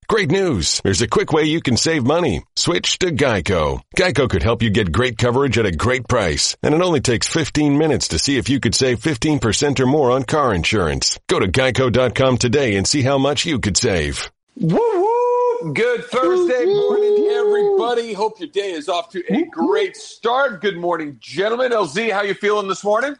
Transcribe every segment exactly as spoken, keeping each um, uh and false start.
Great news. There's a quick way you can save money. Switch to Geico. Geico could help you get great coverage at a great price. And it only takes fifteen minutes to see if you could save fifteen percent or more on car insurance. Go to geico dot com today and see how much you could save. Woo woo! Good Thursday morning, everybody. Hope your day is off to a great start. Good morning, gentlemen. L Z, how you feeling this morning?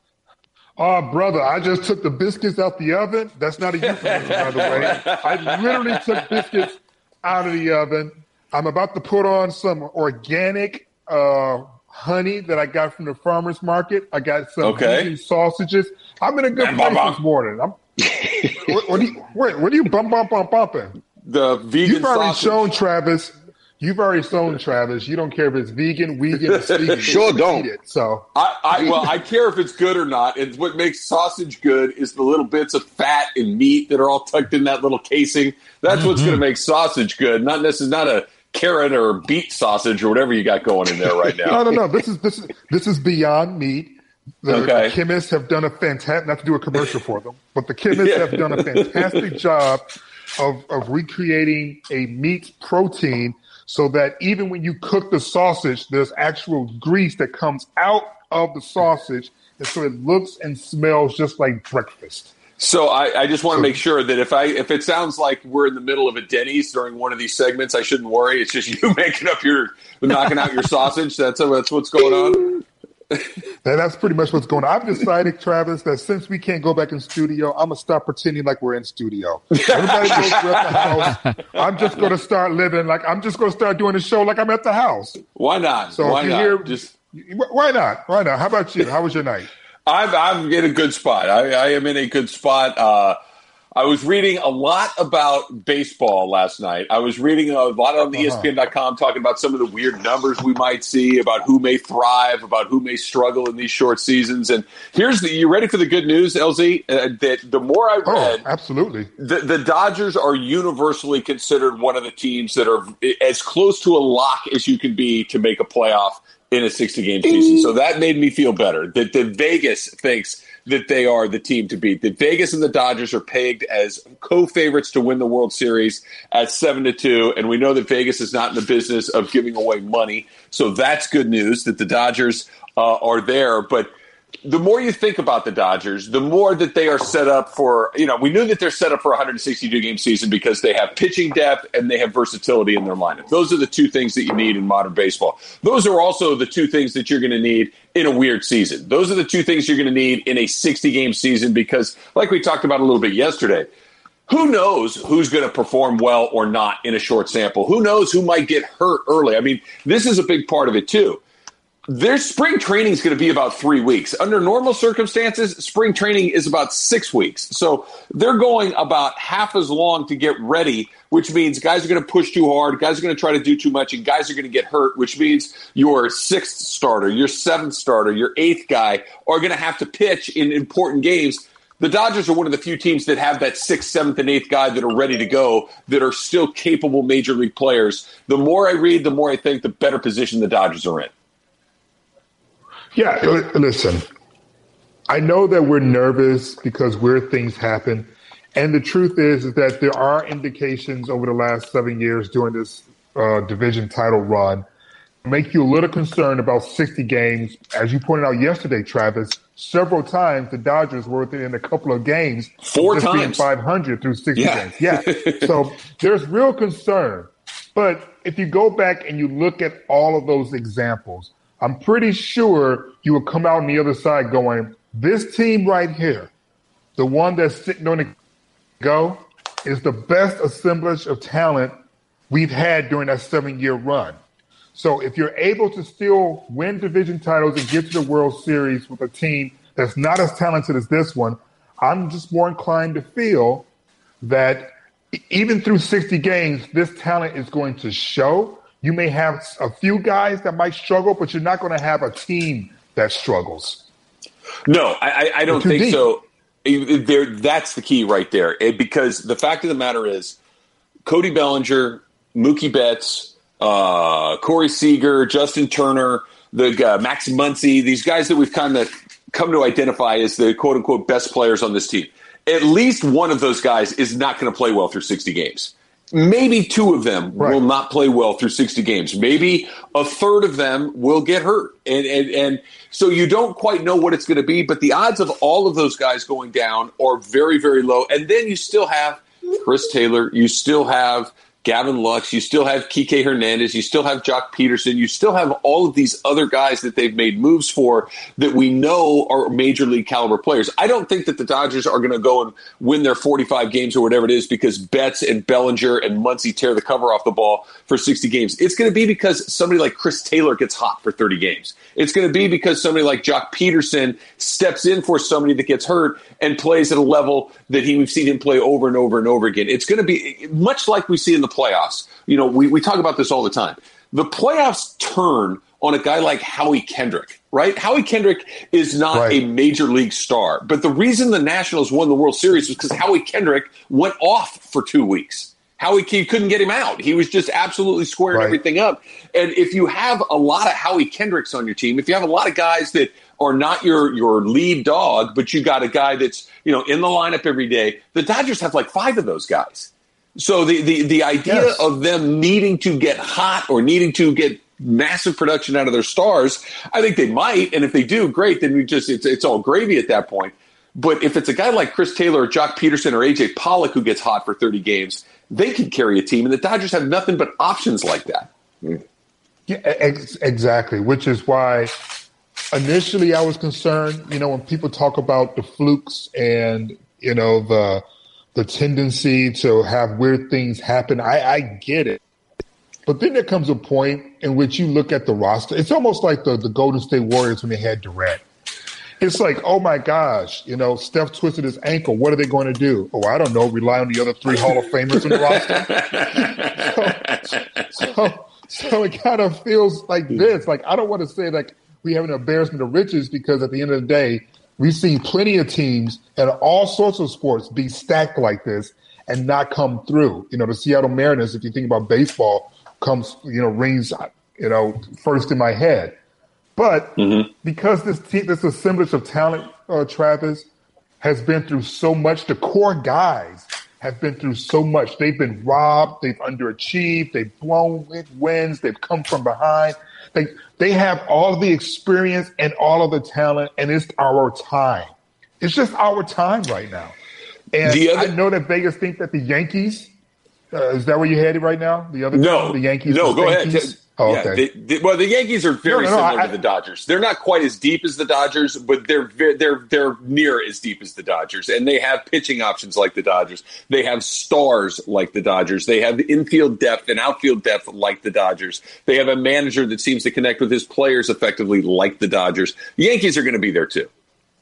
Oh, brother, I just took the biscuits out the oven. That's not a euphemism, by the way. I literally took biscuits out of the oven. I'm about to put on some organic uh, honey that I got from the farmer's market. I got some okay. vegan sausages. I'm in a good place this morning. I'm, what, what, are you, wait, what are you bump, bump, bump, bumping? The vegan You've already sausage. shown, Travis. You've already shown, Travis. You don't care if it's vegan, vegan, or vegan. Sure don't. It, so I, I well, I care if it's good or not. And what makes sausage good is the little bits of fat and meat that are all tucked in that little casing. That's mm-hmm. what's going to make sausage good. Not necessarily not a carrot or beet sausage or whatever you got going in there right now. no, no, no. This is this is this is Beyond Meat. The, okay. the chemists have done a fantastic. Not to do a commercial for them, but the chemists yeah. have done a fantastic job of of recreating a meat protein. So that even when you cook the sausage, there's actual grease that comes out of the sausage, and so it looks and smells just like breakfast. So I, I just want to make sure that if I if it sounds like we're in the middle of a Denny's during one of these segments, I shouldn't worry. It's just you making up your knocking out your sausage. That's that's what's going on. And that's pretty much what's going on. I've decided, Travis, that since we can't go back in studio, I'm going to stop pretending like we're in studio. Everybody goes to the house. I'm just going to start living like I'm just going to start doing the show like I'm at the house. Why not? So why if you not? Hear, just why not? Why not? How about you? How was your night? I'm I'm in a good spot. I, I am in a good spot. Uh, I was reading a lot about baseball last night. I was reading a lot on E S P N dot com talking about some of the weird numbers we might see, about who may thrive, about who may struggle in these short seasons. And here's the – you ready for the good news, L Z? Uh, that the more I read – oh, absolutely. The, the Dodgers are universally considered one of the teams that are as close to a lock as you can be to make a playoff in a sixty-game season. So that made me feel better, that, that Vegas thinks – that they are the team to beat. That Vegas and the Dodgers are pegged as co-favorites to win the World Series at seven to two, and we know that Vegas is not in the business of giving away money. So that's good news that the Dodgers uh, are there. But the more you think about the Dodgers, the more that they are set up for, you know, we knew that they're set up for a one hundred sixty-two game season because they have pitching depth and they have versatility in their lineup. Those are the two things that you need in modern baseball. Those are also the two things that you're going to need in a weird season. Those are the two things you're going to need in a sixty game season because, like we talked about a little bit yesterday, who knows who's going to perform well or not in a short sample? Who knows who might get hurt early? I mean, this is a big part of it too. Their spring training is going to be about three weeks. Under normal circumstances, spring training is about six weeks. So they're going about half as long to get ready, which means guys are going to push too hard, guys are going to try to do too much, and guys are going to get hurt, which means your sixth starter, your seventh starter, your eighth guy are going to have to pitch in important games. The Dodgers are one of the few teams that have that sixth, seventh, and eighth guy that are ready to go, that are still capable major league players. The more I read, the more I think the better position the Dodgers are in. Yeah, listen, I know that we're nervous because weird things happen. And the truth is, is that there are indications over the last seven years during this uh, division title run make you a little concerned about sixty games. As you pointed out yesterday, Travis, several times the Dodgers were within a couple of games. Four just times. Being five hundred through sixty yeah. games. Yeah. So there's real concern. But if you go back and you look at all of those examples, I'm pretty sure you will come out on the other side going, this team right here, the one that's sitting on the go, is the best assemblage of talent we've had during that seven-year run. So if you're able to still win division titles and get to the World Series with a team that's not as talented as this one, I'm just more inclined to feel that even through sixty games, this talent is going to show. You may have a few guys that might struggle, but you're not going to have a team that struggles. No, I, I don't think deep. so. There, that's the key right there. It, because the fact of the matter is, Cody Bellinger, Mookie Betts, uh, Corey Seager, Justin Turner, the uh, Max Muncy, these guys that we've kind of come to identify as the quote-unquote best players on this team. At least one of those guys is not going to play well through sixty games. maybe two of them right. will not play well through sixty games. Maybe a third of them will get hurt. And, and, and so you don't quite know what it's going to be, but the odds of all of those guys going down are very, very low. And then you still have Chris Taylor. You still have Gavin Lux, you still have Kike Hernandez, you still have Jock Peterson, you still have all of these other guys that they've made moves for that we know are major league caliber players. I don't think that the Dodgers are going to go and win their forty-five games or whatever it is because Betts and Bellinger and Muncy tear the cover off the ball for sixty games. It's going to be because somebody like Chris Taylor gets hot for thirty games. It's going to be because somebody like Jock Peterson steps in for somebody that gets hurt and plays at a level that he, we've seen him play over and over and over again. It's going to be much like we see in the playoffs. You know, we, we talk about this all the time. The playoffs turn on a guy like Howie Kendrick, right? Howie Kendrick is not right. a major league star. But the reason the Nationals won the World Series was because Howie Kendrick went off for two weeks. Howie he couldn't get him out. He was just absolutely squaring right. everything up. And if you have a lot of Howie Kendricks on your team, if you have a lot of guys that are not your, your lead dog, but you got a guy that's, you know, in the lineup every day, the Dodgers have like five of those guys. So the, the, the idea yes. of them needing to get hot or needing to get massive production out of their stars, I think they might. And if they do, great. Then we just it's it's all gravy at that point. But if it's a guy like Chris Taylor or Jock Peterson or A J Pollock who gets hot for thirty games, they can carry a team. And the Dodgers have nothing but options like that. Yeah, ex- exactly. Which is why initially I was concerned, you know, when people talk about the flukes and, you know, the the tendency to have weird things happen. I, I get it. But then there comes a point in which you look at the roster. It's almost like the, the Golden State Warriors when they had Durant. It's like, oh, my gosh, you know, Steph twisted his ankle. What are they going to do? Oh, I don't know, rely on the other three Hall of Famers in the roster? so, so, so it kind of feels like this. Like, I don't want to say, like, we have an embarrassment of riches because at the end of the day, we've seen plenty of teams in all sorts of sports be stacked like this and not come through. You know, the Seattle Mariners, if you think about baseball, comes, you know, rings, you know, first in my head. But mm-hmm. because this team, this assemblage of talent, uh, Travis, has been through so much, the core guys have been through so much. They've been robbed. They've underachieved. They've blown wins. They've come from behind. They they have all of the experience and all of the talent, and it's our time. It's just our time right now. And other, I know that Vegas think that the Yankees, uh, is that where you're headed right now? The other no, team, the Yankees. No, go Yankees? ahead. Oh, yeah, okay. they, they, well, the Yankees are very no, no, no, similar I, to the Dodgers. They're not quite as deep as the Dodgers, but they're they're they're near as deep as the Dodgers. And they have pitching options like the Dodgers. They have stars like the Dodgers. They have infield depth and outfield depth like the Dodgers. They have a manager that seems to connect with his players effectively like the Dodgers. The Yankees are going to be there too.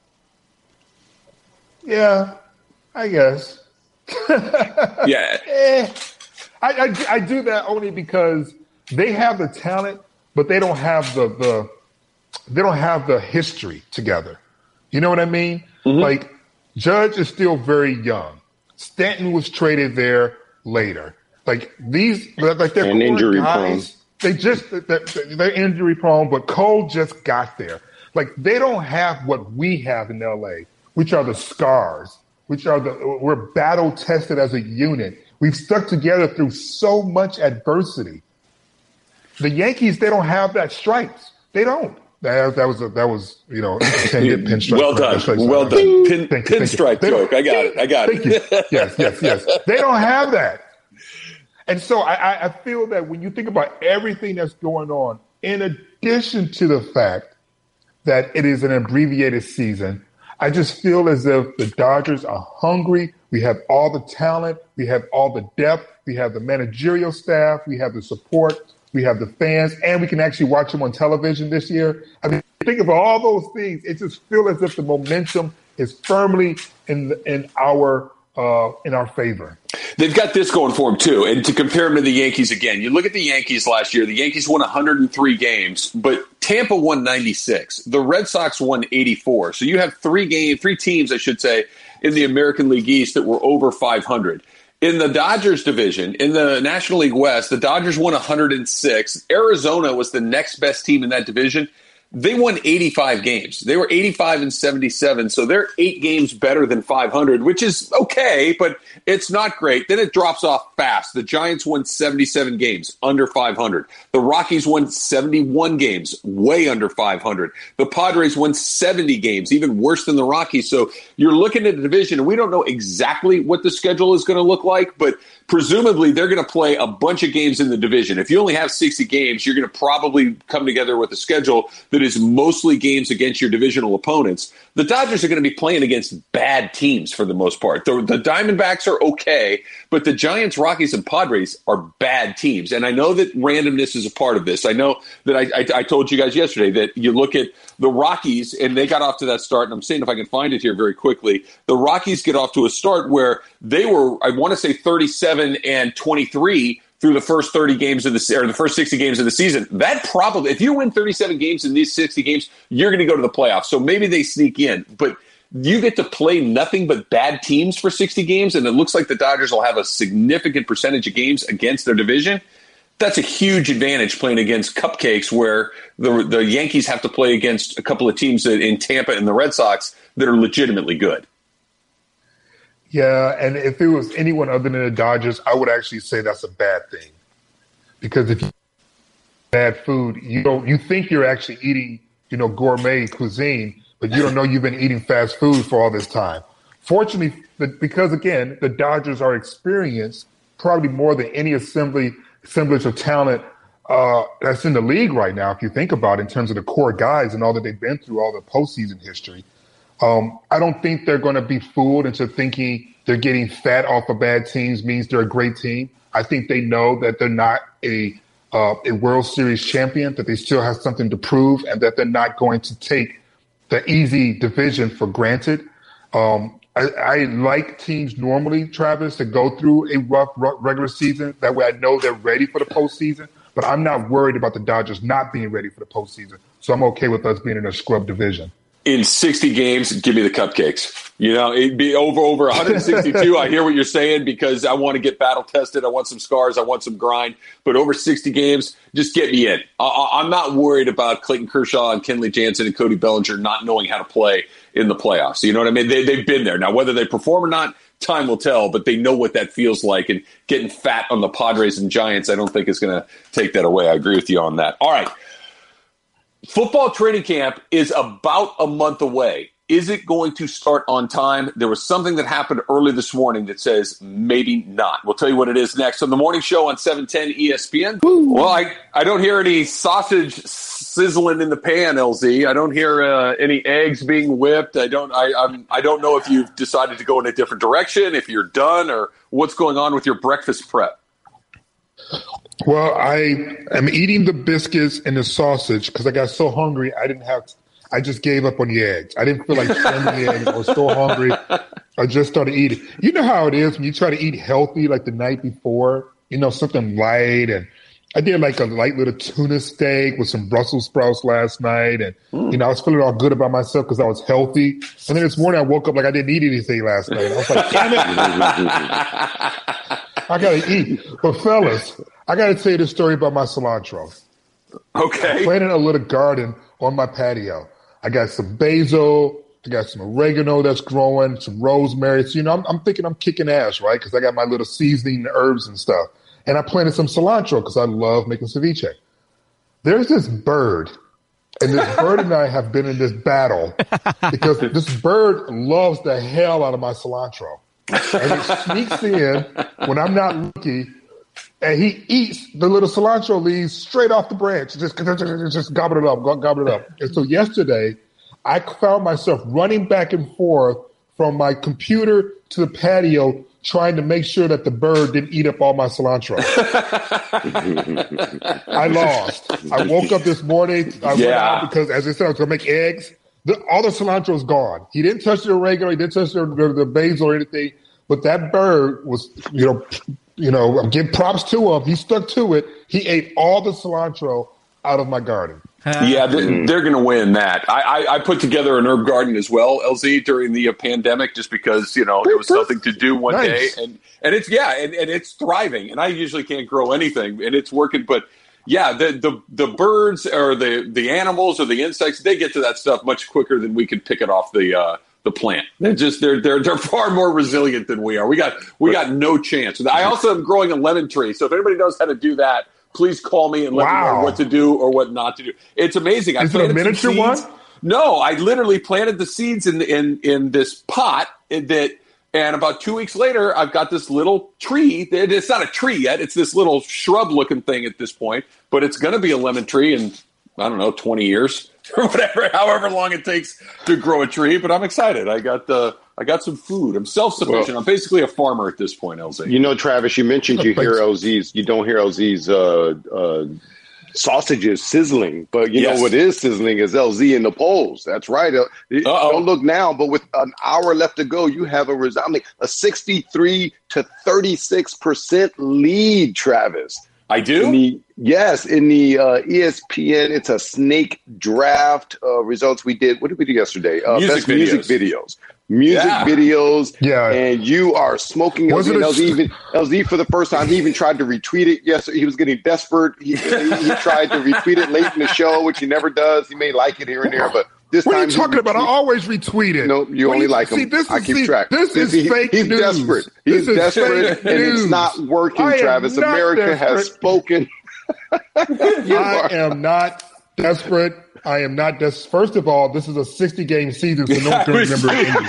Yeah, I guess. yeah, eh, I, I I do that only because they have the talent, but they don't have the, the they don't have the history together. You know what I mean? Mm-hmm. Like Judge is still very young. Stanton was traded there later. Like these, like they're and injury guys. Prone. They just they're, they're injury prone, but Cole just got there. Like they don't have what we have in L A, which are the scars, which are the we're battle tested as a unit. We've stuck together through so much adversity. The Yankees, they don't have that stripes. They don't. That, that was a, that was you know intended pinstripe. Well done, well done. Pin, thank you, pinstripe thank you. joke. I got it. I got thank it. You. Yes, yes, yes. They don't have that, and so I, I feel that when you think about everything that's going on, in addition to the fact that it is an abbreviated season, I just feel as if the Dodgers are hungry. We have all the talent. We have all the depth. We have the managerial staff. We have the support. We have the fans, and we can actually watch them on television this year. I mean, think of all those things. It just feels as if the momentum is firmly in in our uh, in our favor. They've got this going for them too. And to compare them to the Yankees again, you look at the Yankees last year. The Yankees won one hundred three games, but Tampa won ninety-six. The Red Sox won eighty-four. So you have three game, three teams, I should say, in the American League East that were over five hundred. In the Dodgers division, in the National League West, the Dodgers won one hundred six. Arizona was the next best team in that division. they won eighty-five games. They were eighty-five and seventy-seven, so they're eight games better than five hundred, which is okay, but it's not great. Then it drops off fast. The Giants won seventy-seven games, under five hundred. The Rockies won seventy-one games, way under five hundred. The Padres won seventy games, even worse than the Rockies. So you're looking at the division, and we don't know exactly what the schedule is going to look like, but presumably they're going to play a bunch of games in the division. If you only have sixty games, you're going to probably come together with a schedule that is mostly games against your divisional opponents. The Dodgers are going to be playing against bad teams for the most part. The, the Diamondbacks are okay, but the Giants, Rockies, and Padres are bad teams. And I know that randomness is a part of this. I know that I, I, I told you guys yesterday that you look at the Rockies, and they got off to that start, and I'm seeing if I can find it here very quickly. The Rockies get off to a start where they were, I want to say, thirty-seven and twenty-three through the first thirty games of the or the first sixty games of the season. That probably, if you win thirty-seven games in these sixty games, you're going to go to the playoffs. So maybe they sneak in, but you get to play nothing but bad teams for sixty games, and it looks like the Dodgers will have a significant percentage of games against their division. That's a huge advantage playing against cupcakes, where the the Yankees have to play against a couple of teams in Tampa and the Red Sox that are legitimately good. Yeah, and if it was anyone other than the Dodgers, I would actually say that's a bad thing. Because if you eat bad food, you don't you think you're actually eating, you know, gourmet cuisine, but you don't know you've been eating fast food for all this time. Fortunately, because again, the Dodgers are experienced probably more than any assembly assemblage of talent uh, that's in the league right now, if you think about it, in terms of the core guys and all that they've been through, all the postseason history. Um, I don't think they're going to be fooled into thinking they're getting fat off of bad teams means they're a great team. I think they know that they're not a uh, a World Series champion, that they still have something to prove, and that they're not going to take the easy division for granted. Um, I, I like teams normally, Travis, to go through a rough, rough regular season. That way I know they're ready for the postseason. But I'm not worried about the Dodgers not being ready for the postseason. So I'm okay with us being in a scrub division. In sixty games, give me the cupcakes. You know, it'd be over over one sixty-two. I hear what you're saying because I want to get battle tested. I want some scars. I want some grind. But over sixty games, just get me in. I- I'm not worried about Clayton Kershaw and Kenley Jansen and Cody Bellinger not knowing how to play in the playoffs. You know what I mean? They, they've been there. Now, whether they perform or not, time will tell, but they know what that feels like. And getting fat on the Padres and Giants, I don't think is going to take that away. I agree with you on that. All right. Football training camp is about a month away. Is it going to start on time? There was something that happened early this morning that says maybe not. We'll tell you what it is next on the morning show on seven ten E S P N. Woo. Well, I, I don't hear any sausage sizzling in the pan, L Z. I don't hear uh, any eggs being whipped. I don't I I'm, I don't know if you've decided to go in a different direction, if you're done, or what's going on with your breakfast prep. Well, I am eating the biscuits and the sausage because I got so hungry I didn't have to, I just gave up on the eggs. I didn't feel like sharing the eggs. I was so hungry. I just started eating. You know how it is when you try to eat healthy like the night before, you know, something light. And I did like a light little tuna steak with some Brussels sprouts last night. And, mm. you know, I was feeling all good about myself because I was healthy. And then this morning I woke up like I didn't eat anything last night. I was like, damn it. I got to eat. But fellas, I got to tell you this story about my cilantro. Okay. I planted a little garden on my patio. I got some basil. I got some oregano that's growing, some rosemary. So, you know, I'm, I'm thinking I'm kicking ass, right? Because I got my little seasoning herbs and stuff. And I planted some cilantro because I love making ceviche. There's this bird, and this bird and I have been in this battle because this bird loves the hell out of my cilantro. And it sneaks in when I'm not looking, and he eats the little cilantro leaves straight off the branch. Just, just gobble it up, gobble it up. And so yesterday, I found myself running back and forth from my computer to the patio trying to make sure that the bird didn't eat up all my cilantro. I lost. I woke up this morning. I yeah. went out because, as I said, I was going to make eggs. The, all the cilantro is gone. He didn't touch the oregano. He didn't touch the, the, the basil or anything. But that bird was, you know, you know, I'm giving props to him. He stuck to it. He ate all the cilantro out of my garden. Yeah, they're, they're going to win that. I, I, I put together an herb garden as well, L Z, during the uh, pandemic, just because, you know, it was something to do one nice. day. And, and it's, yeah, and, and it's thriving. And I usually can't grow anything, and it's working. But yeah, the, the the birds or the the animals or the insects, they get to that stuff much quicker than we can pick it off the uh, the plant. They're just they're they're they're far more resilient than we are. We got we got no chance. I also am growing a lemon tree, so if anybody knows how to do that, please call me and let wow. me know what to do or what not to do. It's amazing. Is I it a miniature one? No, I literally planted the seeds in in in this pot that. And about two weeks later, I've got this little tree. It's not a tree yet. It's this little shrub-looking thing at this point. But it's going to be a lemon tree in, I don't know, twenty years or whatever, however long it takes to grow a tree. But I'm excited. I got the, I got some food. I'm self-sufficient. Well, I'm basically a farmer at this point, L Z. You know, Travis, you mentioned you hear L Z's. You don't hear L Z's uh, uh, sausages sizzling. But you yes. know what is sizzling is L Z in the polls. That's right. Uh, don't look now, but with an hour left to go, you have a resounding a sixty-three to thirty-six percent lead, Travis. I do? In the, yes, in the uh, E S P N, it's a snake draft uh, results we did. What did we do yesterday? Uh, music best videos. music videos. Music yeah. videos. Yeah. And you are smoking L Z. L Z, even, L Z for the first time, he even tried to retweet it. Yes, he was getting desperate. He, he, he tried to retweet it late in the show, which he never does. He may like it here and there, but this what time. What are you talking about? I always retweet it. No, you what only you, like him. See, this I is, keep see, track. This, this is he, fake he's news. desperate. He's this desperate, and news. it's not working, Travis. America desperate. has spoken. I am not desperate. I am not des- First of all, this is a sixty-game season, so no one can remember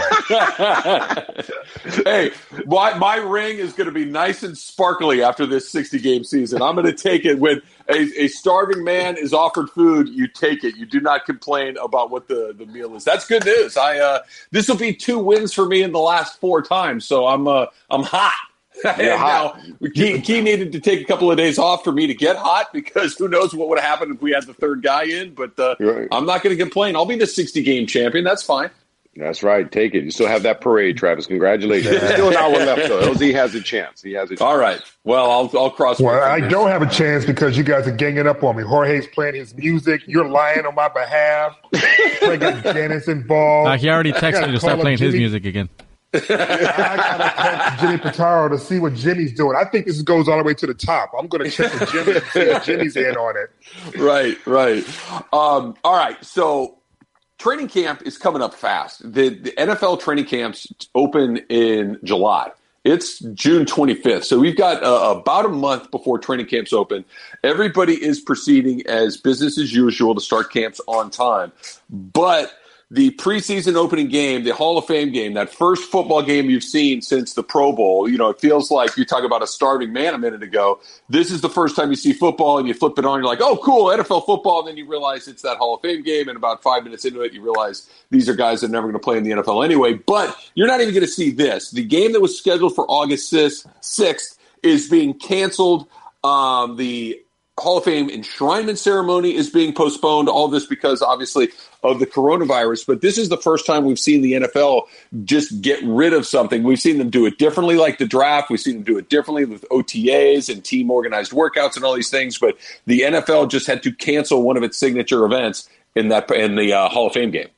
it anyway. Hey, my, my ring is going to be nice and sparkly after this sixty-game season. I'm going to take it when a, a starving man is offered food. You take it. You do not complain about what the, the meal is. That's good news. I uh, this will be two wins for me in the last four times, so I'm uh, I'm hot. Yeah, now, Key, Key needed to take a couple of days off for me to get hot because who knows what would have happened if we had the third guy in. But uh, right. I'm not going to complain. I'll be the sixty-game champion. That's fine. That's right. Take it. You still have that parade, Travis. Congratulations. There's still an hour left, though. L Z has a chance. He has a chance. All right. Well, I'll, I'll cross. Well, I don't have a chance because you guys are ganging up on me. Jorge's playing his music. You're lying on my behalf. I got Janice involved. Uh, he already texted me to start playing his music again. I gotta text Jimmy Pitaro to see what Jimmy's doing. I think this goes all the way to the top. I'm going to check with Jimmy and see if Jimmy's in on it. Right, right. Um, all right. So training camp is coming up fast. The, the N F L training camps open in July. It's June twenty-fifth. So we've got uh, about a month before training camps open. Everybody is proceeding as business as usual to start camps on time. But the preseason opening game, the Hall of Fame game, that first football game you've seen since the Pro Bowl, you know, it feels like you talk about a starving man a minute ago. This is the first time you see football and you flip it on. You're like, oh, cool, N F L football. And then you realize it's that Hall of Fame game. And about five minutes into it, you realize these are guys that are never going to play in the N F L anyway. But you're not even going to see this. The game that was scheduled for August sixth is being canceled. Um, the Hall of Fame enshrinement ceremony is being postponed. All this because, obviously, of the coronavirus. But this is the first time we've seen the N F L just get rid of something. We've seen them do it differently, like the draft. We've seen them do it differently with O T As and team-organized workouts and all these things. But the N F L just had to cancel one of its signature events in that in the uh, Hall of Fame game.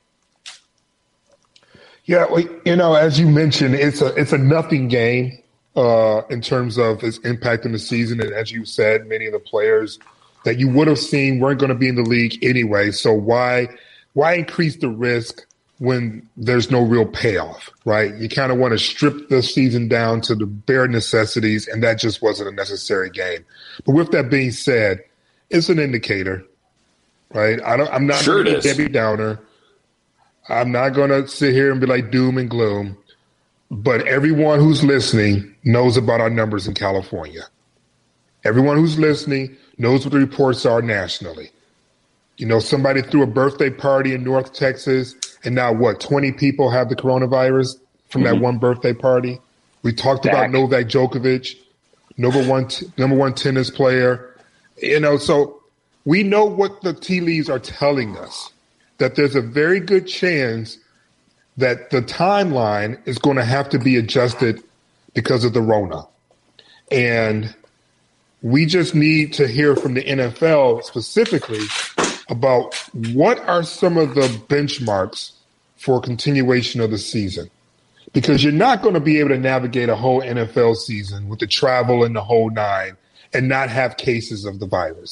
Yeah, well, you know, as you mentioned, it's a it's a nothing game. Uh, in terms of its impact in the season. And as you said, many of the players that you would have seen weren't going to be in the league anyway. So why why increase the risk when there's no real payoff, right? You kind of want to strip the season down to the bare necessities, and that just wasn't a necessary game. But with that being said, it's an indicator, right? I don't, I'm not sure going to be Debbie Downer. I'm not going to sit here and be like doom and gloom. But everyone who's listening knows about our numbers in California. Everyone who's listening knows what the reports are nationally. You know, somebody threw a birthday party in North Texas, and now what, twenty people have the coronavirus from mm-hmm. that one birthday party? We talked Dak. about Novak Djokovic, number one, t- number one tennis player. You know, so we know what the tea leaves are telling us, that there's a very good chance that the timeline is going to have to be adjusted because of the Rona. And we just need to hear from the N F L specifically about what are some of the benchmarks for continuation of the season. Because you're not going to be able to navigate a whole N F L season with the travel and the whole nine and not have cases of the virus.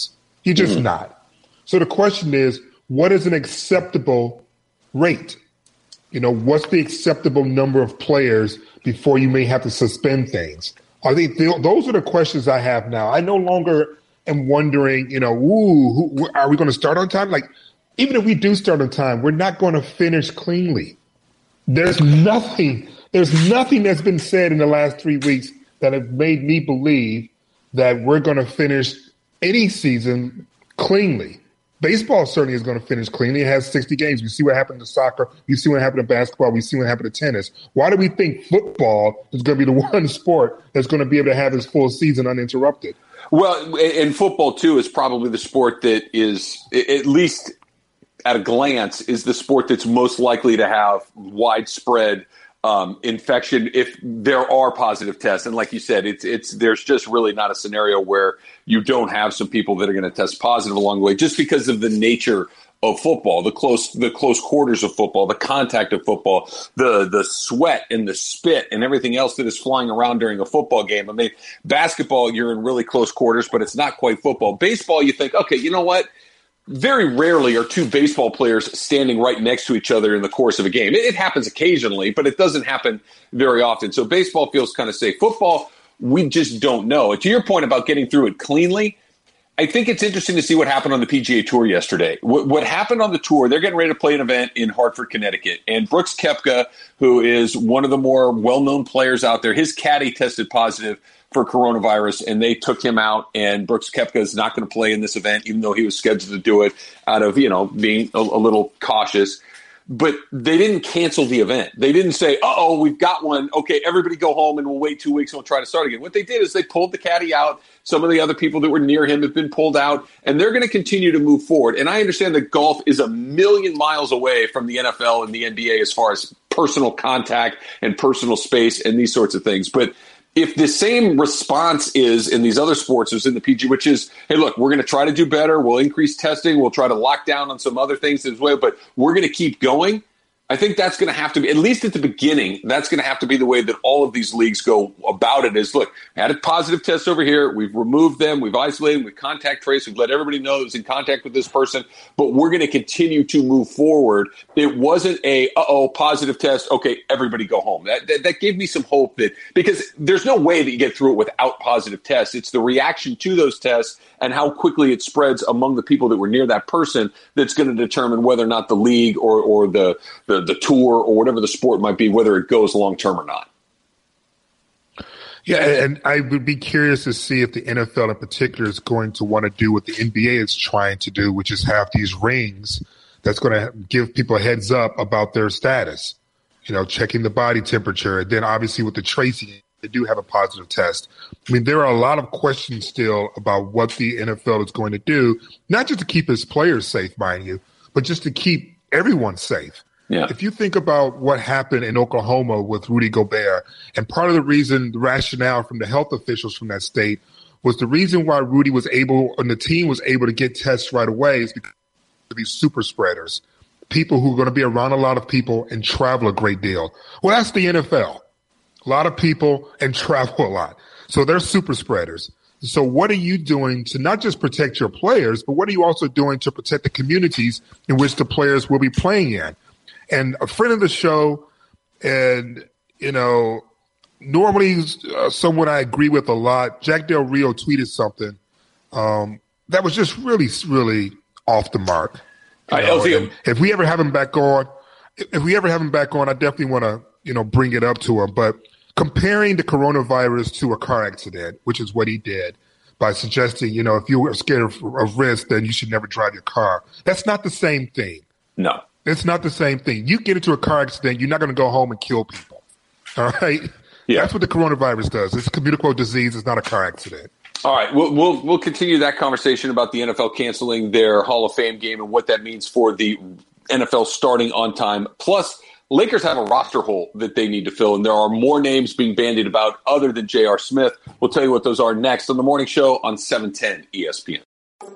You're just mm-hmm. not. So the question is, what is an acceptable rate? You know, what's the acceptable number of players before you may have to suspend things? Are they, those are the questions I have now. I no longer am wondering, you know, ooh, who, are we going to start on time? Like, even if we do start on time, we're not going to finish cleanly. There's nothing, there's nothing that's been said in the last three weeks that have made me believe that we're going to finish any season cleanly. Baseball certainly is going to finish cleanly. It has sixty games. We see what happened to soccer. We see what happened to basketball. We see what happened to tennis. Why do we think football is going to be the one sport that's going to be able to have its full season uninterrupted? Well, and football, too, is probably the sport that is, at least at a glance, is the sport that's most likely to have widespread um, infection if there are positive tests. And like you said, it's it's there's just really not a scenario where you don't have some people that are going to test positive along the way, just because of the nature of football, the close the close quarters of football, the contact of football, the the sweat and the spit and everything else that is flying around during a football game. I mean, basketball, you're in really close quarters, but it's not quite football. Baseball, you think, okay, you know what? Very rarely are two baseball players standing right next to each other in the course of a game. It, it happens occasionally, but it doesn't happen very often. So baseball feels kind of safe. Football, we just don't know. And to your point about getting through it cleanly, I think it's interesting to see what happened on the P G A Tour yesterday. What, what happened on the tour, they're getting ready to play an event in Hartford, Connecticut. And Brooks Koepka, who is one of the more well-known players out there, his caddy tested positive for coronavirus, and they took him out, and Brooks Koepka is not going to play in this event, even though he was scheduled to do it out of, you know, being a, a little cautious. But they didn't cancel the event. They didn't say, uh-oh, we've got one. Okay, everybody go home and we'll wait two weeks and we'll try to start again. What they did is they pulled the caddy out. Some of the other people that were near him have been pulled out, and they're going to continue to move forward. And I understand that golf is a million miles away from the N F L and the N B A as far as personal contact and personal space and these sorts of things. But if the same response is in these other sports as in the P G A, which is, hey, look, we're going to try to do better. We'll increase testing. We'll try to lock down on some other things as well, but we're going to keep going. I think that's going to have to be, at least at the beginning, that's going to have to be the way that all of these leagues go about it is, look, I had a positive test over here. We've removed them. We've isolated them. We've contact traced. We've let everybody know who's in contact with this person, but we're going to continue to move forward. It wasn't a, uh-oh, positive test. Okay, everybody go home. That, that, that gave me some hope that, because there's no way that you get through it without positive tests. It's the reaction to those tests and how quickly it spreads among the people that were near that person that's going to determine whether or not the league or, or the, the the tour or whatever the sport might be, whether it goes long term or not. Yeah, and I would be curious to see if the N F L in particular is going to want to do what the N B A is trying to do, which is have these rings that's going to give people a heads up about their status, you know, checking the body temperature. And then obviously with the tracing, they do have a positive test. I mean, there are a lot of questions still about what the N F L is going to do, not just to keep its players safe, mind you, but just to keep everyone safe. Yeah. If you think about what happened in Oklahoma with Rudy Gobert, and part of the reason, the rationale from the health officials from that state was the reason why Rudy was able, and the team was able to get tests right away is because of these super spreaders, people who are going to be around a lot of people and travel a great deal. Well, that's the N F L. A lot of people and travel a lot. So they're super spreaders. So what are you doing to not just protect your players, but what are you also doing to protect the communities in which the players will be playing in? And a friend of the show, and, you know, normally uh, someone I agree with a lot, Jack Del Rio tweeted something um, that was just really, really off the mark. You know, if we ever have him back on, if we ever have him back on, I definitely want to, you know, bring it up to him. But comparing the coronavirus to a car accident, which is what he did, by suggesting, you know, if you were scared of, of risk, then you should never drive your car. That's not the same thing. No. It's not the same thing. You get into a car accident, you're not going to go home and kill people. All right? Yeah. That's what the coronavirus does. It's a communicable disease. It's not a car accident. All right. We'll, we'll, we'll continue that conversation about the N F L canceling their Hall of Fame game and what that means for the N F L starting on time. Plus, Lakers have a roster hole that they need to fill, and there are more names being bandied about other than J R. Smith. We'll tell you what those are next on The Morning Show on seven ten E S P N.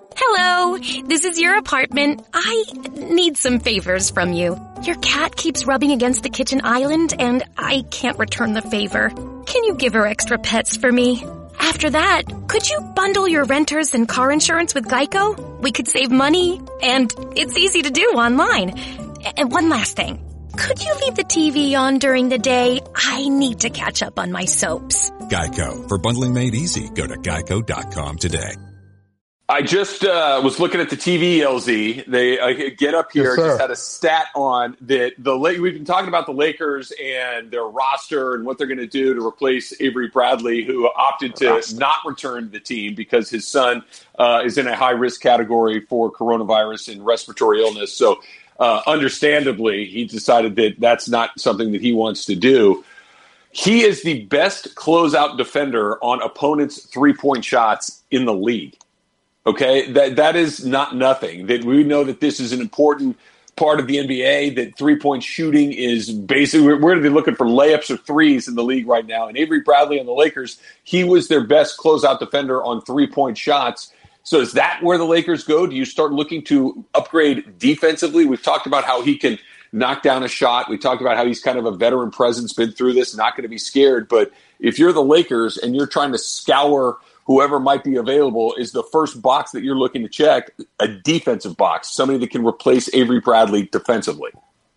Hello, this is your apartment. I need some favors from you. Your cat keeps rubbing against the kitchen island, and I can't return the favor. Can you give her extra pets for me? After that, could you bundle your renters and car insurance with Geico? We could save money, and it's easy to do online. And one last thing. Could you leave the T V on during the day? I need to catch up on my soaps. Geico. For bundling made easy, go to geico dot com today. I just uh, was looking at the T V, L Z. They uh, get up here. Yes, just had a stat on that. The we've been talking about the Lakers and their roster and what they're going to do to replace Avery Bradley, who opted to not return to the team because his son uh, is in a high risk category for coronavirus and respiratory illness. So, uh, understandably, he decided that that's not something that he wants to do. He is the best closeout defender on opponents' three-point shots in the league. Okay, that that is not nothing. That we know that this is an important part of the N B A, that three-point shooting is basically, we're going to be looking for layups or threes in the league right now. And Avery Bradley on the Lakers, he was their best closeout defender on three-point shots. So is that where the Lakers go? Do you start looking to upgrade defensively? We've talked about how he can knock down a shot. We talked about how he's kind of a veteran presence, been through this, not going to be scared. But if you're the Lakers and you're trying to scour whoever might be available, is the first box that you're looking to check a defensive box, somebody that can replace Avery Bradley defensively?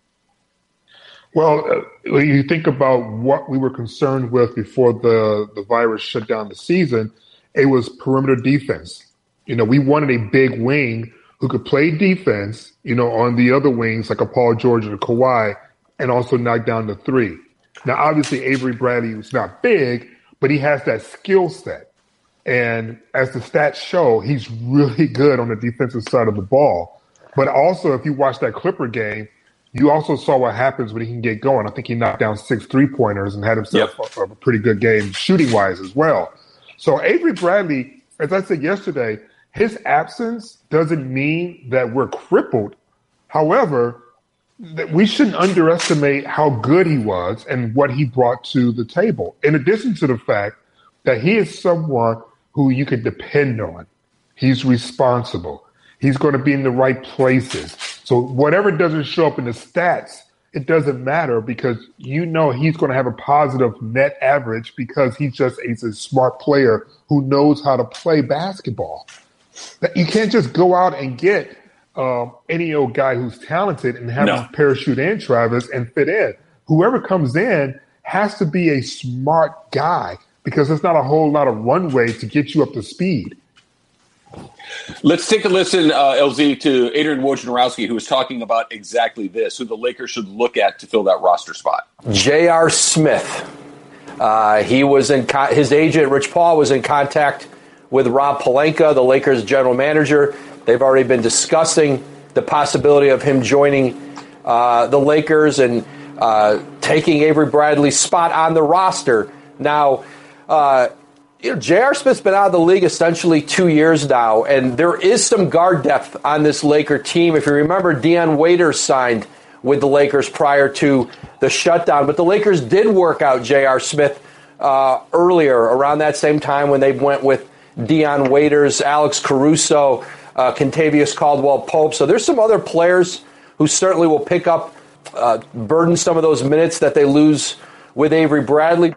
Well, uh, when you think about what we were concerned with before the, the virus shut down the season, it was perimeter defense. You know, we wanted a big wing who could play defense, you know, on the other wings like a Paul George or a Kawhi, and also knock down the three. Now, obviously, Avery Bradley was not big, but he has that skill set. And as the stats show, he's really good on the defensive side of the ball. But also, if you watch that Clipper game, you also saw what happens when he can get going. I think he knocked down six three-pointers and had himself yep. a, a pretty good game shooting-wise as well. So Avery Bradley, as I said yesterday, his absence doesn't mean that we're crippled. However, that we shouldn't underestimate how good he was and what he brought to the table. In addition to the fact that he is someone who you can depend on. He's responsible. He's going to be in the right places. So whatever doesn't show up in the stats, it doesn't matter, because you know he's going to have a positive net average because he's just he's a smart player who knows how to play basketball. You can't just go out and get um, any old guy who's talented and have no. him parachute in, Travis, and fit in. Whoever comes in has to be a smart guy, because there's not a whole lot of runway to get you up to speed. Let's take a listen, uh, L Z, to Adrian Wojnarowski, who was talking about exactly this, who the Lakers should look at to fill that roster spot. J R. Smith. Uh, he was in co- his agent, Rich Paul, was in contact with Rob Pelinka, the Lakers general manager. They've already been discussing the possibility of him joining uh, the Lakers and uh, taking Avery Bradley's spot on the roster. Now, uh, you know, J R. Smith's been out of the league essentially two years now, and there is some guard depth on this Laker team. If you remember, Dion Waiters signed with the Lakers prior to the shutdown, but the Lakers did work out J R. Smith uh, earlier, around that same time when they went with Dion Waiters, Alex Caruso, uh, Kentavious Caldwell-Pope. So there's some other players who certainly will pick up, uh, burden some of those minutes that they lose with Avery Bradley.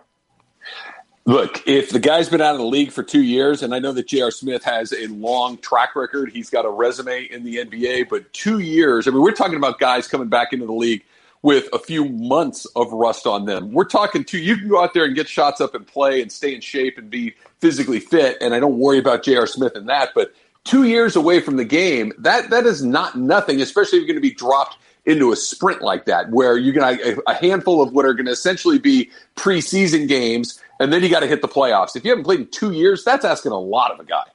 Look, if the guy's been out of the league for two years, and I know that J R. Smith has a long track record, he's got a resume in the N B A, but two years, I mean, we're talking about guys coming back into the league with a few months of rust on them. We're talking two, you can go out there and get shots up and play and stay in shape and be physically fit, and I don't worry about J R. Smith in that, but two years away from the game, that that is not nothing, especially if you're going to be dropped into a sprint like that, where you're going to a handful of what are going to essentially be preseason games, and then you got to hit the playoffs. If you haven't played in two years, that's asking a lot of a guy.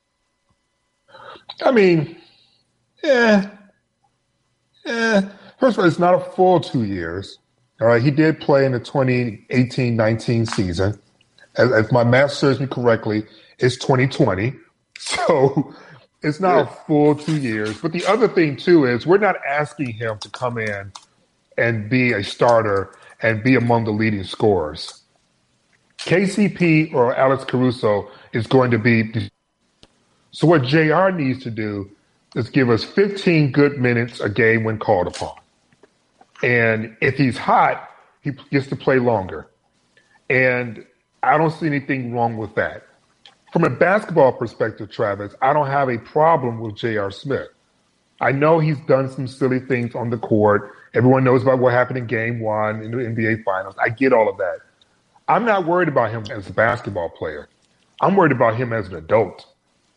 I mean, yeah, yeah. First of all, it's not a full two years. All right, he did play in the twenty eighteen nineteen season. As, if my math serves me correctly, it's twenty twenty. So it's not yeah. a full two years. But the other thing, too, is we're not asking him to come in and be a starter and be among the leading scorers. K C P or Alex Caruso is going to be. So what J R needs to do is give us fifteen good minutes a game when called upon. And if he's hot, he gets to play longer. And I don't see anything wrong with that. from a basketball perspective, Travis, I don't have a problem with J R. Smith. I know he's done some silly things on the court. Everyone knows about what happened in game one in the N B A Finals. I get all of that. I'm not worried about him as a basketball player. I'm worried about him as an adult.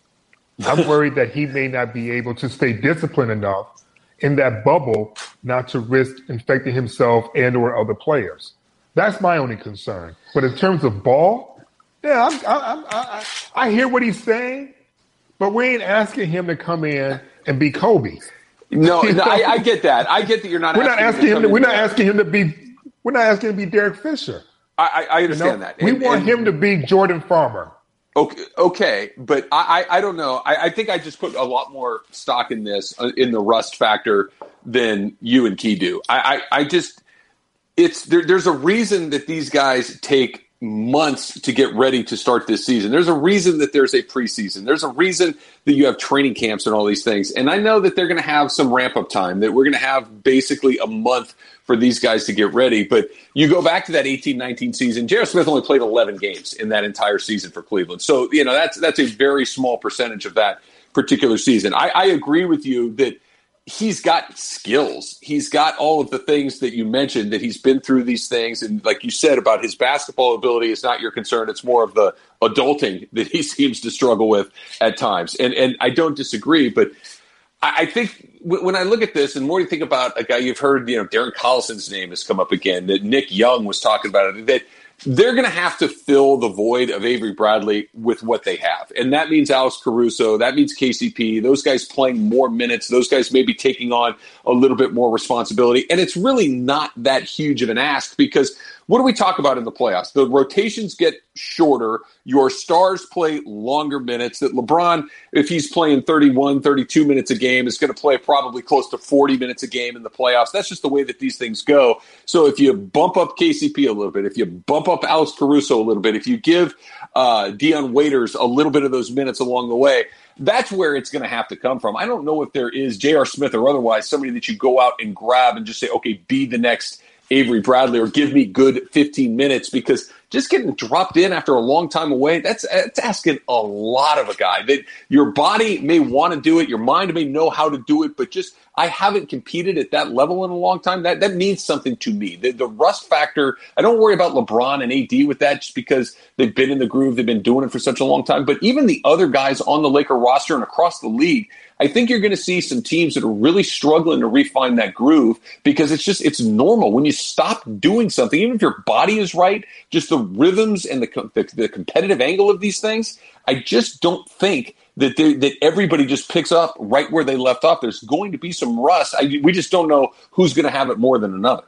I'm worried that he may not be able to stay disciplined enough in that bubble not to risk infecting himself and or other players. That's my only concern. But in terms of ball, yeah, I'm, I'm, I, I hear what he's saying, but we ain't asking him to come in and be Kobe. No, no I, I get that. I get that you're not. We're asking not asking him. To, we're not there. asking him to be. We're not asking him to be Derek Fisher. I, I understand you know? that. We and, want and, him to be Jordan Farmer. Okay, okay, but I, I, I don't know. I, I think I just put a lot more stock in this, uh, in the rust factor, than you and Key do. I, I, I just, it's there, there's a reason that these guys take months to get ready to start this season. There's a reason that there's a preseason. There's a reason that you have training camps and all these things. And I know that they're going to have some ramp up time, that we're going to have basically a month for these guys to get ready. But you go back to that eighteen nineteen season, J R. Smith only played eleven games in that entire season for Cleveland. So, you know, that's that's a very small percentage of that particular season. I, I agree with you that he's got skills. He's got all of the things that you mentioned, that he's been through these things. And like you said about his basketball ability, it's not your concern. It's more of the adulting that he seems to struggle with at times. And and I don't disagree, but I, I think when I look at this, and more you think about a guy you've heard, you know, Darren Collison's name has come up again, that Nick Young was talking about it, that they're going to have to fill the void of Avery Bradley with what they have. And that means Alex Caruso. That means K C P. Those guys playing more minutes. Those guys maybe taking on a little bit more responsibility. And it's really not that huge of an ask, because what do we talk about in the playoffs? The rotations get shorter. Your stars play longer minutes. That LeBron, if he's playing thirty-one, thirty-two minutes a game, is going to play probably close to forty minutes a game in the playoffs. That's just the way that these things go. So if you bump up K C P a little bit, if you bump up Alex Caruso a little bit, if you give uh, Dion Waiters a little bit of those minutes along the way, that's where it's going to have to come from. I don't know if there is, J R. Smith or otherwise, somebody that you go out and grab and just say, okay, be the next Avery Bradley, or give me good fifteen minutes, because just getting dropped in after a long time away, that's, that's asking a lot of a guy. That your body may want to do it, your mind may know how to do it, but just, I haven't competed at that level in a long time. That that means something to me. The, the rust factor, I don't worry about LeBron and A D with that, just because they've been in the groove, they've been doing it for such a long time. But even the other guys on the Laker roster and across the league, I think you're going to see some teams that are really struggling to refine that groove, because it's just, it's normal. When you stop doing something, even if your body is right, just the rhythms and the, the, the competitive angle of these things, I just don't think that they, that everybody just picks up right where they left off. There's going to be some rust. I, we just don't know who's going to have it more than another.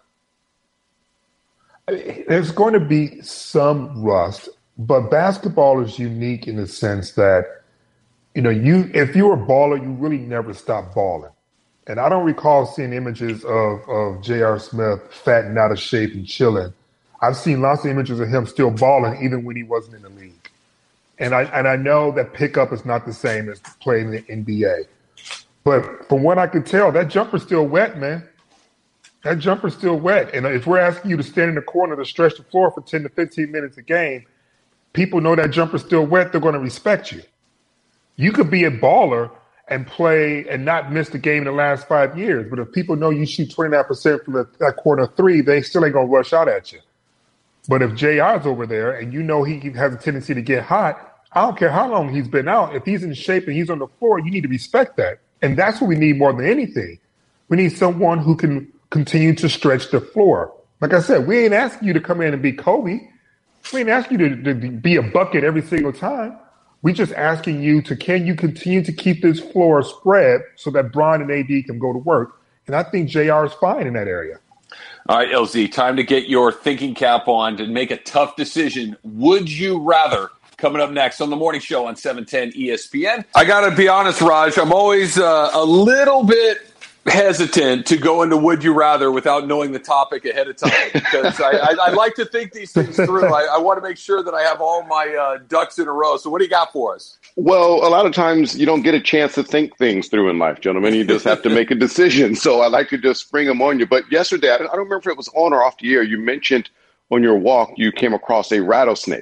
There's going to be some rust, but basketball is unique in the sense that, you know, you if you're a baller, you really never stop balling. And I don't recall seeing images of, of J R. Smith fat and out of shape and chilling. I've seen lots of images of him still balling even when he wasn't in the league. And I and I know that pickup is not the same as playing in the N B A. But from what I could tell, that jumper's still wet, man. That jumper's still wet. And if we're asking you to stand in the corner to stretch the floor for ten to fifteen minutes a game, people know that jumper's still wet, they're going to respect you. You could be a baller and play and not miss the game in the last five years. But if people know you shoot twenty-nine percent from the, that corner three, they still ain't going to rush out at you. But if J R's over there and you know he has a tendency to get hot, I don't care how long he's been out. If he's in shape and he's on the floor, you need to respect that. And that's what we need more than anything. We need someone who can continue to stretch the floor. Like I said, we ain't asking you to come in and be Kobe. We ain't asking you to, to be a bucket every single time. We just asking you to, can you continue to keep this floor spread so that Bron and A D can go to work? And I think J R is fine in that area. All right, L Z, time to get your thinking cap on to make a tough decision. Would you rather? Coming up next on the morning show on seven ten E S P N. I got to be honest, Raj, I'm always uh, a little bit hesitant to go into Would You Rather without knowing the topic ahead of time, because I, I, I like to think these things through. I, I want to make sure that I have all my uh, ducks in a row. So what do you got for us? Well, a lot of times you don't get a chance to think things through in life, gentlemen. You just have to make a decision. So I like to just spring them on you. But yesterday, I don't remember if it was on or off the air, you mentioned on your walk you came across a rattlesnake.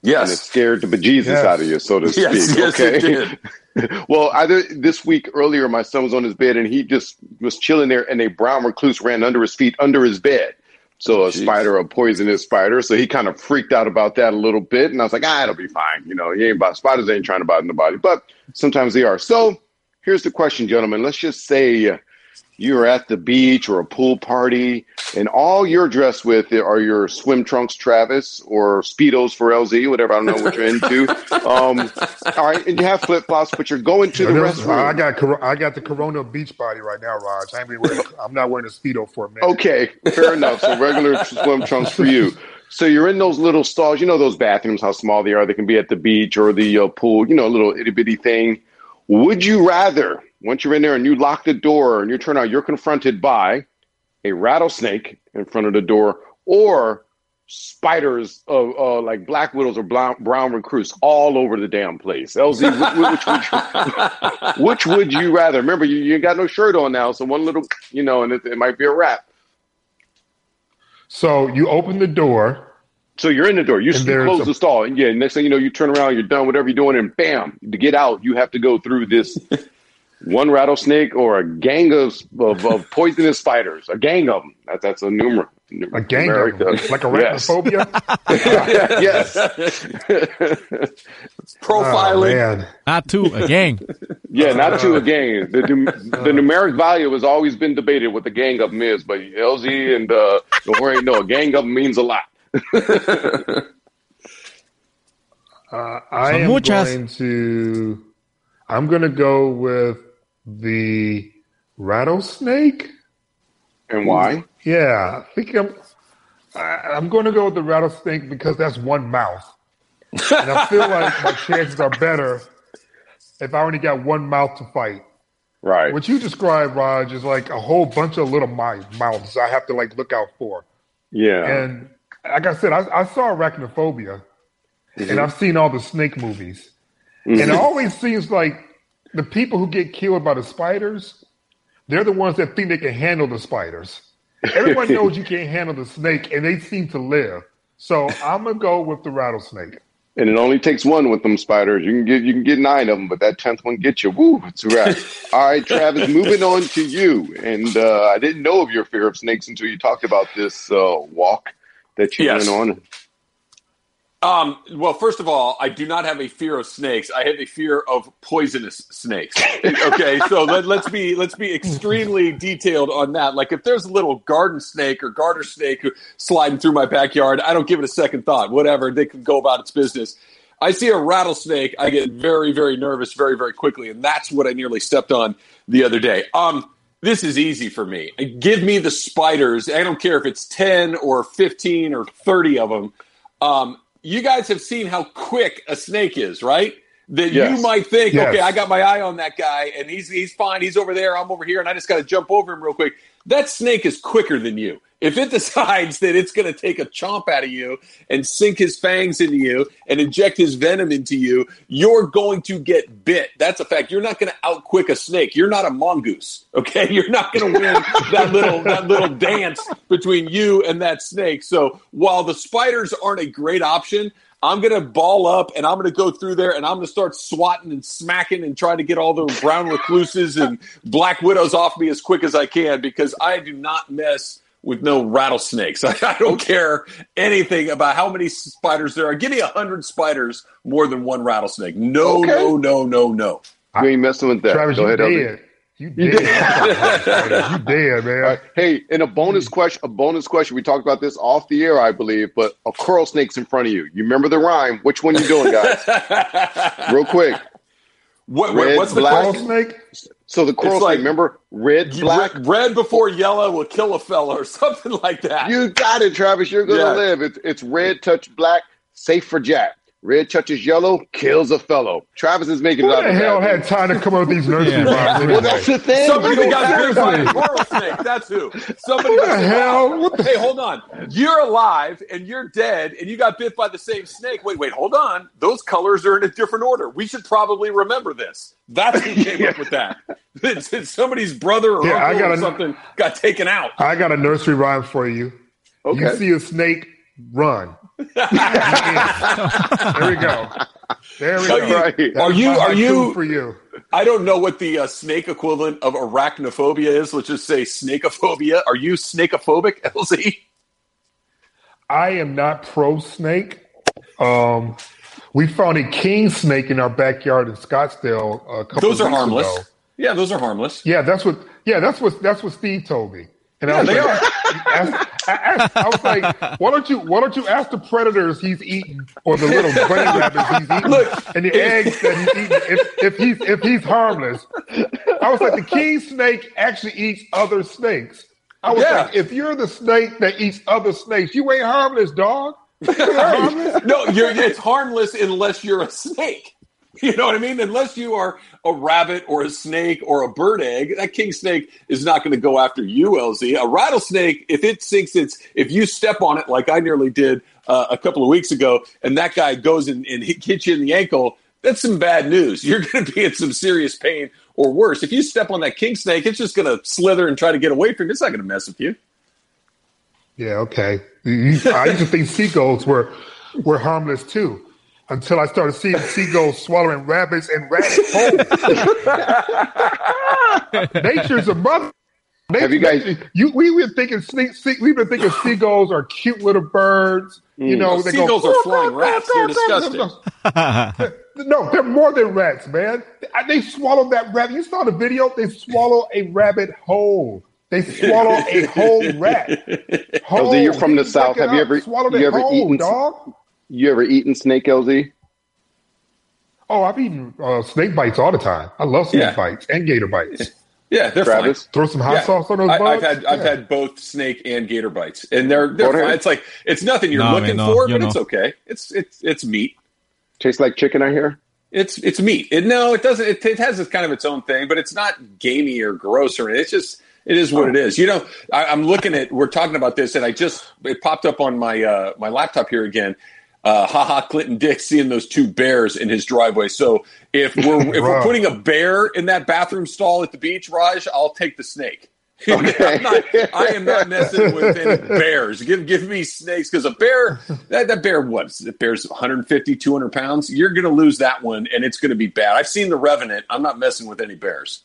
Yes. And it scared the bejesus yes. out of you, so to speak. Yes, yes, okay. it did. Well, either this week earlier, my son was on his bed and he just was chilling there, and a brown recluse ran under his feet, under his bed. So a Jeez. spider, a poisonous spider. So he kind of freaked out about that a little bit. And I was like, ah, it'll be fine. You know, he ain't about spiders ain't trying to bite nobody, but sometimes they are. So here's the question, gentlemen. Let's just say you're at the beach or a pool party, and all you're dressed with are your swim trunks, Travis, or Speedos for L Z, whatever. I don't know what you're into. Um, all right, and you have flip flops, but you're going to the restroom. I got I got the Corona beach body right now, Raj. I ain't wearing, I'm not wearing a Speedo for a minute. Okay, fair enough. So regular swim trunks for you. So you're in those little stalls. You know those bathrooms, how small they are. They can be at the beach or the uh, pool. You know, a little itty bitty thing. Would you rather? Once you're in there and you lock the door and you turn out, you're confronted by a rattlesnake in front of the door, or spiders, uh, uh, like black widows or brown, brown recruits all over the damn place. L Z, which, which, would you, which would you rather? Remember, you, you ain't got no shirt on now, so one little, you know, and it, it might be a wrap. So you open the door. So you're in the door. You, you close a, the stall. And yeah, next thing you know, you turn around, you're done, whatever you're doing, and bam, to get out, you have to go through this one rattlesnake or a gang of, of, of poisonous spiders. A gang of them. That, that's a numer. A gang of them. Like arachnophobia? Yes. Profiling. Oh, not two, a gang. Yeah, not uh, two, a gang. The, the, the numeric value has always been debated what the gang of them is, but L Z and uh, don't worry, no, a gang of them means a lot. uh, I am muchas. going to... I'm going to go with the rattlesnake. And why? Yeah, I think I'm I, I'm going to go with the rattlesnake because that's one mouth. And I feel like my chances are better if I only got one mouth to fight. Right. What you described, Raj, is like a whole bunch of little mouths I have to like look out for. Yeah. And like I said, I, I saw Arachnophobia, mm-hmm. and I've seen all the snake movies. Mm-hmm. And it always seems like the people who get killed by the spiders, they're the ones that think they can handle the spiders. Everyone knows you can't handle the snake, and they seem to live. So I'm gonna go with the rattlesnake. And it only takes one with them spiders. You can get you can get nine of them, but that tenth one gets you. Woo, it's a wrap. All right, Travis, moving on to you. And uh, I didn't know of your fear of snakes until you talked about this uh, walk that you yes. went on. Um, well, first of all, I do not have a fear of snakes. I have a fear of poisonous snakes. Okay, so let, let's be let's be extremely detailed on that. Like, if there's a little garden snake or garter snake sliding through my backyard, I don't give it a second thought. Whatever, they can go about its business. I see a rattlesnake, I get very, very nervous very, very quickly, and that's what I nearly stepped on the other day. Um, this is easy for me. Give me the spiders. I don't care if it's ten or fifteen or thirty of them. Um, You guys have seen how quick a snake is, right? That yes. you might think, yes. okay, I got my eye on that guy, and he's he's fine. He's over there. I'm over here, and I just got to jump over him real quick. That snake is quicker than you. If it decides that it's going to take a chomp out of you and sink his fangs into you and inject his venom into you, you're going to get bit. That's a fact. You're not going to outquick a snake. You're not a mongoose, okay? You're not going to win that little that little dance between you and that snake. So while the spiders aren't a great option, I'm going to ball up and I'm going to go through there and I'm going to start swatting and smacking and trying to get all the brown recluses and black widows off me as quick as I can, because I do not mess with no rattlesnakes. I, I don't care anything about how many spiders there are. Give me a hundred spiders more than one rattlesnake. No, okay. no, no, no, no. You ain't messing with that. Travis, Go you ahead, dead. You dead. You dead, you dead, man. Right. Hey, and a bonus question, a bonus question. We talked about this off the air, I believe, but a coral snake's in front of you. You remember the rhyme. Which one you doing, guys? Real quick. What, red, what's the coral snake? So the coral like, snake, remember? Red, black. Red, red before yellow will kill a fella or something like that. You got it, Travis. You're going to yeah. live. It's, it's red touch black, safe for Jack. Red touches yellow, kills a fellow. Travis is making Who it out the hell had time to come up with these nursery yeah. rhymes? Well, that's the thing. Somebody that got bit by a coral snake. That's who. Somebody. What the hell? What the hey, hold on. You're alive and you're dead, and you got bit by the same snake. Wait, wait, hold on. Those colors are in a different order. We should probably remember this. That's who came yeah. up with that. It's, it's somebody's brother or yeah, uncle I got or a, something got taken out. I got a nursery rhyme for you. Okay. You see a snake, run. There we go. There we so go. You, right. Are you? Are you? For you. I don't know what the uh, snake equivalent of arachnophobia is. Let's just say snakeophobia. Are you snakeophobic, L Z? I am not pro snake. Um, we found a king snake in our backyard in Scottsdale a couple Those of are weeks harmless. ago. Yeah, those are harmless. Yeah, that's what. Yeah, that's what. That's what Steve told me. And yeah, I was they like, are. I, asked, I was like, why don't you? Why don't you ask the predators he's eaten or the little bunny rabbits he's eaten Look, and the eggs that he's eaten if, if he's if he's harmless? I was like, the king snake actually eats other snakes. I was yeah. like, if you're the snake that eats other snakes, you ain't harmless, dog. You ain't harmless. No, you're, it's harmless unless you're a snake. You know what I mean? Unless you are a rabbit or a snake or a bird egg, that king snake is not going to go after you, L Z. A rattlesnake, if it sinks its, if you step on it like I nearly did uh, a couple of weeks ago, and that guy goes and, and hits you in the ankle, that's some bad news. You're going to be in some serious pain or worse. If you step on that king snake, it's just going to slither and try to get away from you. It's not going to mess with you. Yeah, okay. I used to think seagulls were were harmless too. Until I started seeing seagulls swallowing rabbits and rabbits whole. Nature's a mother. Nature, Have you guys? Nature, you, we were thinking snake, see, we've been thinking seagulls are cute little birds. Mm. You know, well, they seagulls go, are flying rats. They're disgusting. No, they're more than rats, man. They swallowed that rabbit. You saw the video. They swallow a rabbit whole. They swallow a whole rat. Whole. L Z, you're from the South. Have you ever, swallowed you it ever whole, eaten? Dog? You ever eaten snake, L Z? Oh, I've eaten uh, snake bites all the time. I love snake yeah. bites and gator bites. Yeah, they're Travis? fine. Throw some hot yeah. sauce on those I, bugs. I've had yeah. I've had both snake and gator bites, and they're they're fine. It's like it's nothing you're no, looking man, no, for, but know. it's okay. It's it's it's meat. Tastes like chicken, I hear. It's it's meat. It, no, it doesn't. It, it has kind of its own thing, but it's not gamey or gross or anything. It's just it is what oh. it is. You know, I, I'm looking at. We're talking about this, and I just it popped up on my uh, my laptop here again. Uh, haha, Clinton Dix seeing those two bears in his driveway. So if we're if we're putting a bear in that bathroom stall at the beach, Raj, I'll take the snake. Okay. I'm not, I am not messing with any bears. Give give me snakes because a bear that, that bear what? That bear's one fifty, two hundred pounds. You're going to lose that one, and it's going to be bad. I've seen The Revenant. I'm not messing with any bears.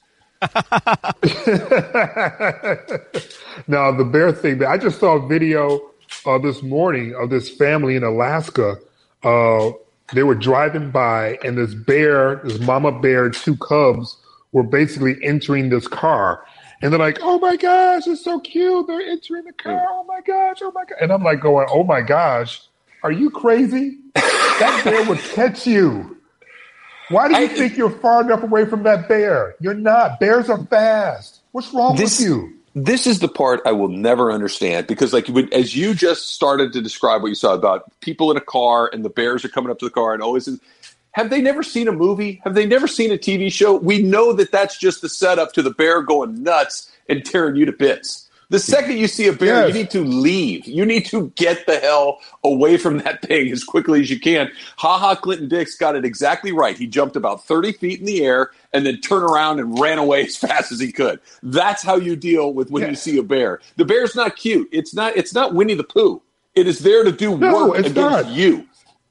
Now the bear thing. I just saw a video. Uh, this morning of this family in Alaska. Uh, they were driving by and this bear, this mama bear, two cubs were basically entering this car. And they're like, oh my gosh, it's so cute. They're entering the car. Oh my gosh, oh my gosh. And I'm like going, oh my gosh, are you crazy? That bear would catch you. Why do you I, think you're far enough away from that bear? You're not. Bears are fast. What's wrong this, with you? This is the part I will never understand because, like, when, as you just started to describe what you saw about people in a car and the bears are coming up to the car and always, have they never seen a movie? Have they never seen a T V show? We know that that's just the setup to the bear going nuts and tearing you to bits. The second you see a bear, yes. you need to leave. You need to get the hell away from that thing as quickly as you can. Ha-ha, Clinton Dix got it exactly right. He jumped about thirty feet in the air and then turned around and ran away as fast as he could. That's how you deal with when yeah. you see a bear. The bear's not cute. It's not It's not Winnie the Pooh. It is there to do no, work against not. you.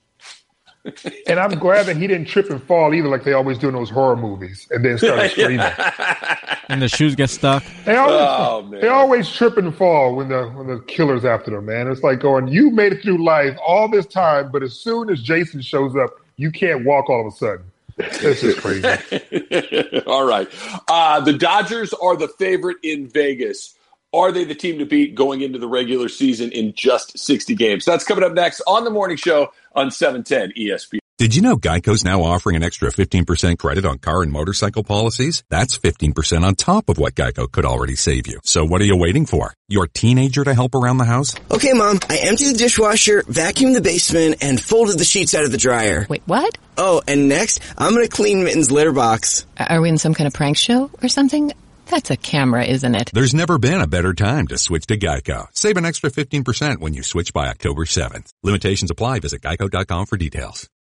And I'm glad that he didn't trip and fall either, like they always do in those horror movies, and then start screaming. And the shoes get stuck. They always, oh, man. they always trip and fall when the when the killer's after them. Man, it's like going, you made it through life all this time, but as soon as Jason shows up, you can't walk all of a sudden. This is crazy. All right, uh, the Dodgers are the favorite in Vegas. Are they the team to beat going into the regular season in just sixty games? That's coming up next on the morning show on seven ten E S P N. Did you know Geico's now offering an extra fifteen percent credit on car and motorcycle policies? That's fifteen percent on top of what Geico could already save you. So what are you waiting for? Your teenager to help around the house? Okay, Mom, I emptied the dishwasher, vacuumed the basement, and folded the sheets out of the dryer. Wait, what? Oh, and next, I'm going to clean Mitten's litter box. Are we in some kind of prank show or something? That's a camera, isn't it? There's never been a better time to switch to Geico. Save an extra fifteen percent when you switch by October seventh. Limitations apply. Visit geico dot com for details.